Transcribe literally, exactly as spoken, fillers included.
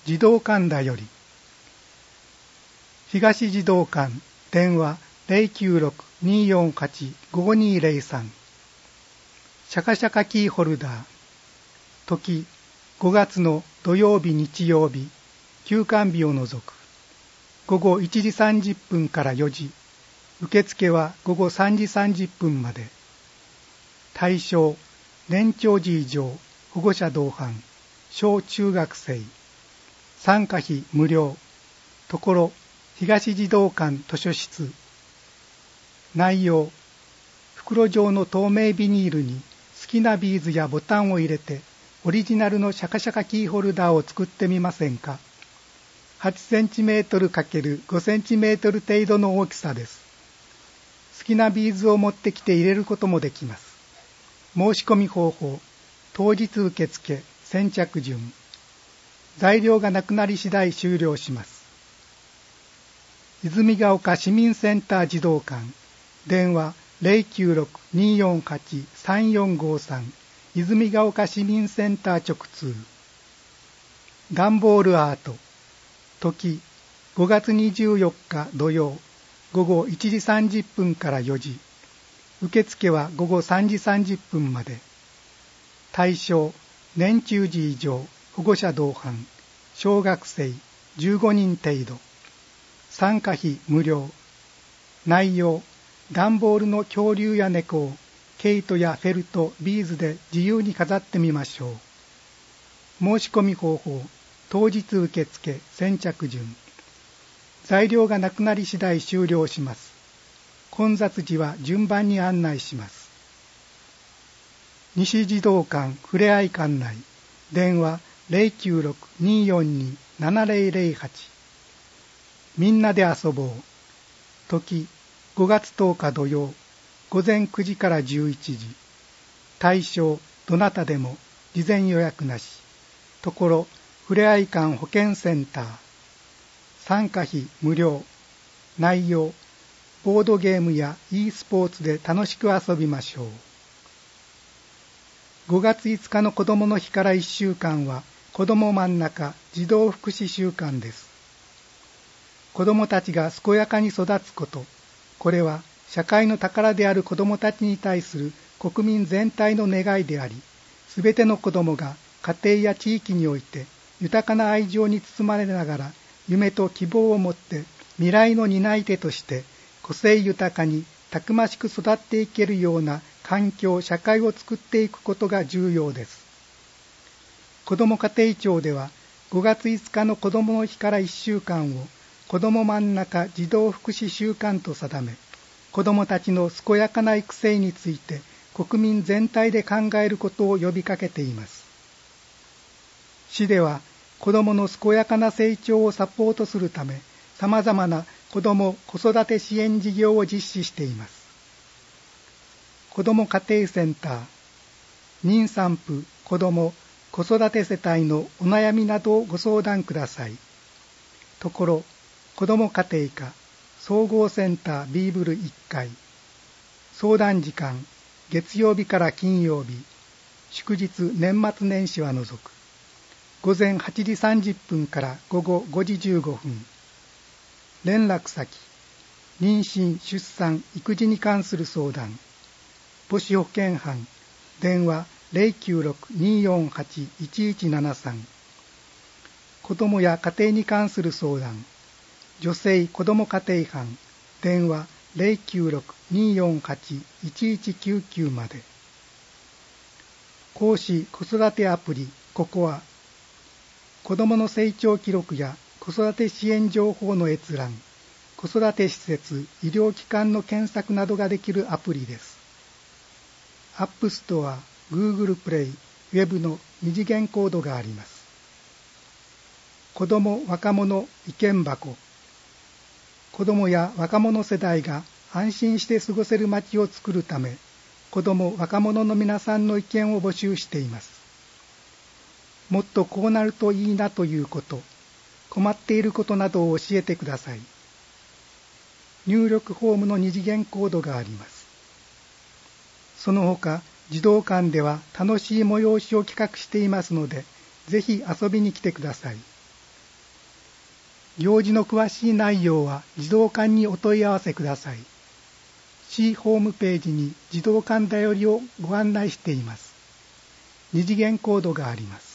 児童館だより。東児童館電話 ゼロきゅうろく にーよんはち ごにーゼロさん。シャカシャカキーホルダー。時ごがつの土曜日日曜日、休館日を除く。ごごいちじさんじゅっぷんからよじ。受付はごごさんじさんじゅっぷんまで。対象年長児以上、保護者同伴、小中学生。参加費無料。ところ東児童館図書室。内容袋状の透明ビニールに好きなビーズやボタンを入れてオリジナルのシャカシャカキーホルダーを作ってみませんか。はちセンチメートル×ごセンチメートル程度の大きさです。好きなビーズを持ってきて入れることもできます。申し込み方法当日受付先着順。材料がなくなり次第終了します。泉ヶ丘市民センター児童館電話 ゼロきゅうろく にーよんはち さんよんごさん 泉ヶ丘市民センター直通。段ボールアート時ごがつにじゅうよっか土曜ごごいちじさんじゅっぷんからよじ。受付はごごさんじさんじゅっぷんまで。対象年中児以上、保護者同伴、小学生じゅうごにん程度。参加費無料。内容段ボールの恐竜や猫を毛糸やフェルト、ビーズで自由に飾ってみましょう。申し込み方法当日受付先着順。材料がなくなり次第終了します。混雑時は順番に案内します。西児童館ふれあい館内電話 ゼロきゅうろく にーよんに ななゼロゼロはち。みんなで遊ぼう。時ごがつとおか土曜午前くじからじゅういちじ。対象どなたでも事前予約なし。ところふれあい館保健センター。参加費無料。内容ボードゲームや e スポーツで楽しく遊びましょう。ごがついつかの子どもの日からいっしゅうかんは子ども真ん中児童福祉週間です。子どもたちが健やかに育つこと、これは社会の宝である子どもたちに対する国民全体の願いであり、すべての子どもが家庭や地域において豊かな愛情に包まれながら夢と希望を持って未来の担い手として個性豊かにたくましく育っていけるような環境、社会を作っていくことが重要です。子ども家庭庁ではごがついつかの子どもの日からいっしゅうかんを子ども真ん中児童福祉週間と定め、子どもたちの健やかな育成について国民全体で考えることを呼びかけています。市では子どもの健やかな成長をサポートするため、さまざまな子ども子育て支援事業を実施しています。子ども家庭センター、妊産婦、子ども、子育て世帯のお悩みなどをご相談ください。ところ子ども家庭科総合センタービーブルいっかい。相談時間月曜日から金曜日、祝日年末年始は除く。午前はちじさんじゅっぷんから午後ごじじゅうごふん。連絡先妊娠・出産・育児に関する相談。母子保健班電話 ゼロきゅうろく にーよんはち いちいちななさん。子どもや家庭に関する相談。女性子ども家庭班電話 ゼロきゅうろく にーよんはち いちいちきゅうきゅう まで。講師子育てアプリココア。子どもの成長記録や子育て支援情報の閲覧、子育て施設、医療機関の検索などができるアプリです。アップストア、Google プレイ、ウェブの二次元コードがあります。子ども・若者意見箱。子どもや若者世代が安心して過ごせる街を作るため、子ども・若者の皆さんの意見を募集しています。もっとこうなるといいなということ、困っていることなどを教えてください。入力フォームの二次元コードがあります。その他、児童館では楽しい催しを企画していますので、ぜひ遊びに来てください。 行事の詳しい内容は児童館にお問い合わせください。市ホームページに児童館だよりをご案内しています。二次元コードがあります。